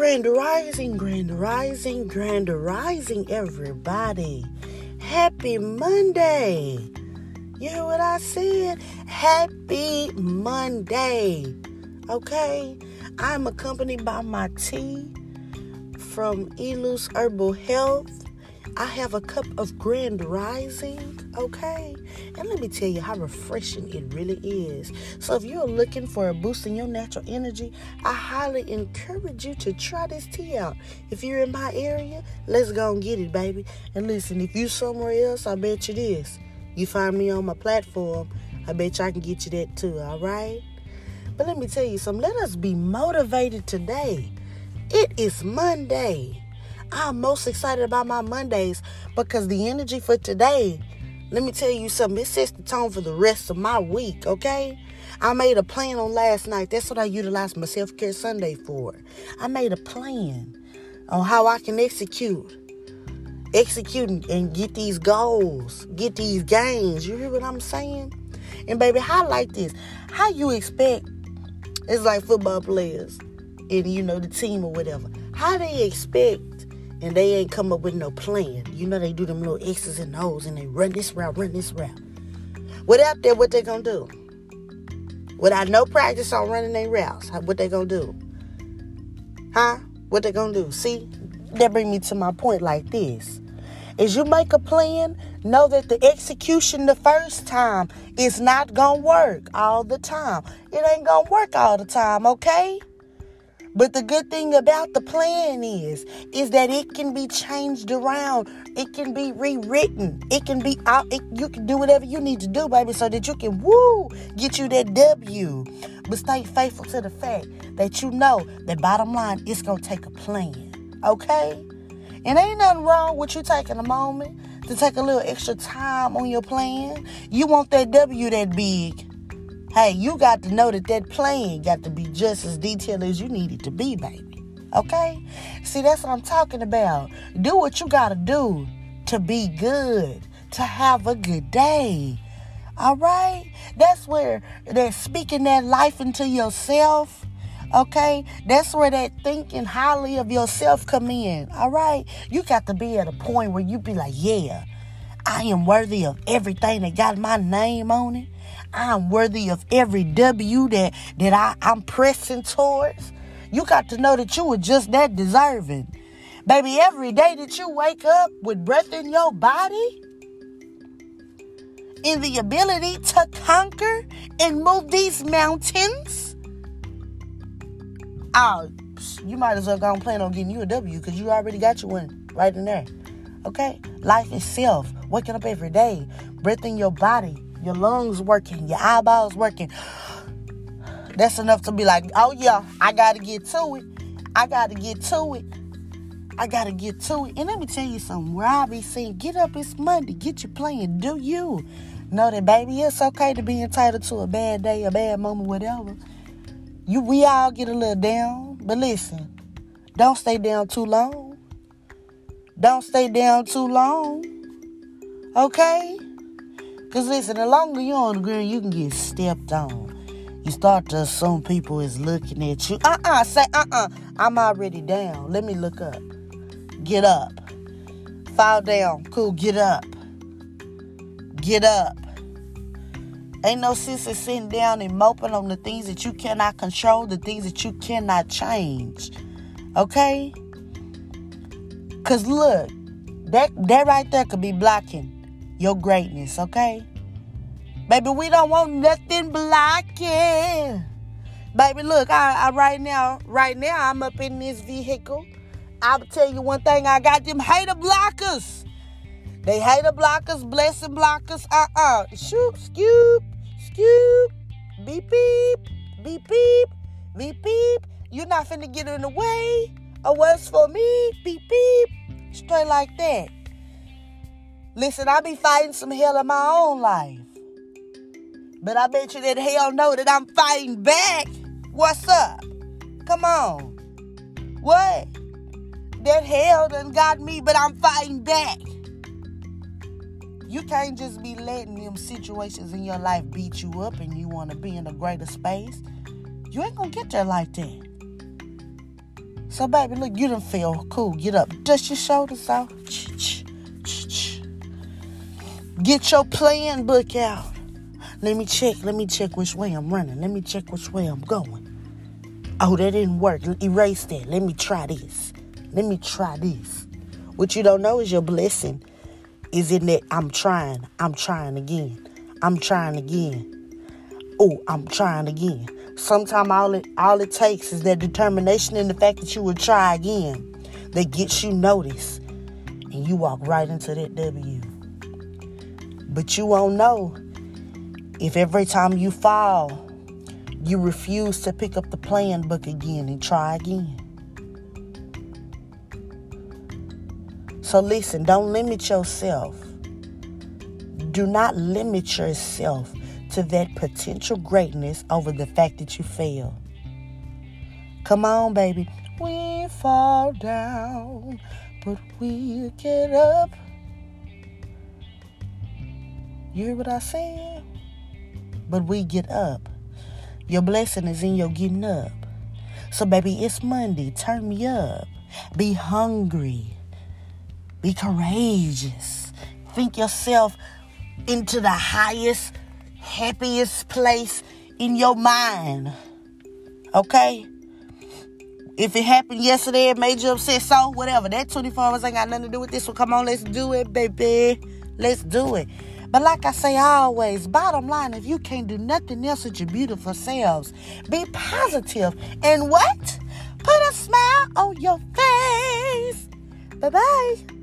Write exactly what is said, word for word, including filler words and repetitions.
Grand Rising, Grand Rising, Grand Rising, everybody. Happy Monday. You hear what I said? Happy Monday. Okay? I'm accompanied by my tea from Elus Herbal Health. I have a cup of Grand Rising, okay? And let me tell you how refreshing it really is. So if you're looking for a boost in your natural energy, I highly encourage you to try this tea out. If you're in my area, let's go and get it, baby. And listen, if you're somewhere else, I bet you this. You find me on my platform, I bet you I can get you that too, all right? But let me tell you something. Let us be motivated today. It is Monday. I'm most excited about my Mondays because the energy for today, let me tell you something, it sets the tone for the rest of my week, okay? I made a plan on last night. That's what I utilized my Self-Care Sunday for. I made a plan on how I can execute, execute and get these goals, get these gains. You hear what I'm saying? And baby, how like this? How you expect, it's like football players and, you know, the team or whatever. How they expect and they ain't come up with no plan. You know, they do them little X's and O's and they run this route, run this route. Without that, what they gonna do? Without no practice on running their routes, what they gonna do? Huh? What they gonna do? See, that bring me to my point like this. As you make a plan, know that the execution the first time is not gonna work all the time. It ain't gonna work all the time, okay? But the good thing about the plan is, is that it can be changed around. It can be rewritten. It can be out. It, you can do whatever you need to do, baby, so that you can, woo, get you that W. But stay faithful to the fact that you know that bottom line, it's going to take a plan, okay? And ain't nothing wrong with you taking a moment to take a little extra time on your plan. You want that W that big. Hey, you got to know that that plan got to be just as detailed as you need it to be, baby. Okay? See, that's what I'm talking about. Do what you got to do to be good, to have a good day. All right? That's where they're speaking that life into yourself. Okay? That's where that thinking highly of yourself come in. All right? You got to be at a point where you be like, yeah, I am worthy of everything that got my name on it. I'm worthy of every W that, that I, I'm pressing towards. You got to know that you were just that deserving. Baby, every day that you wake up with breath in your body, in the ability to conquer and move these mountains, oh, you might as well go and plan on getting you a W because you already got you one right in there. Okay? Life itself, waking up every day, breath in your body, your lungs working, your eyeballs working. That's enough to be like, oh yeah, I got to get to it. I got to get to it. I got to get to it. And let me tell you something. Where I be saying, get up, it's Monday. Get your plan. Do you. Know that, baby, it's okay to be entitled to a bad day, a bad moment, whatever. You, we all get a little down. But listen, don't stay down too long. Don't stay down too long. Okay? Because listen, the longer you're on the ground, you can get stepped on. You start to assume people is looking at you. Uh-uh, say uh-uh. I'm already down. Let me look up. Get up. Fall down. Cool, get up. Get up. Ain't no sense in sitting down and moping on the things that you cannot control, the things that you cannot change. Okay? Because look, that, that right there could be blocking your greatness, okay? Baby, we don't want nothing blocking. Baby, look, I, I right now, right now, I'm up in this vehicle. I'll tell you one thing, I got them hater blockers. They hater blockers, blessing blockers, uh-uh. Shoop, scoop, scoop, beep, beep, beep, beep, beep, beep. You're not finna get in the way of what's for me, beep, beep. Straight like that. Listen, I be fighting some hell in my own life. But I bet you that hell know that I'm fighting back. What's up? Come on. What? That hell done got me, but I'm fighting back. You can't just be letting them situations in your life beat you up and you want to be in a greater space. You ain't going to get there like that. So, baby, look, you done feel cool. Get up. Dust your shoulders off. Get your plan book out. Let me check. Let me check which way I'm running. Let me check which way I'm going. Oh, that didn't work. Erase that. Let me try this. Let me try this. What you don't know is your blessing is in that I'm trying. I'm trying again. I'm trying again. Oh, I'm trying again. Sometimes all it, all it takes is that determination and the fact that you will try again that gets you noticed. And you walk right into that W. But you won't know if every time you fall, you refuse to pick up the plan book again and try again. So listen, don't limit yourself. Do not limit yourself to that potential greatness over the fact that you fail. Come on, baby. We fall down, but we'll get up. You hear what I said? But we get up. Your blessing is in your getting up. So, baby, it's Monday. Turn me up. Be hungry. Be courageous. Think yourself into the highest, happiest place in your mind. Okay? If it happened yesterday, it made you upset, so whatever. That twenty-four hours ain't got nothing to do with this one. Come on, let's do it, baby. Let's do it. But like I say always, bottom line, if you can't do nothing else with your beautiful selves, be positive. And what? Put a smile on your face. Bye-bye.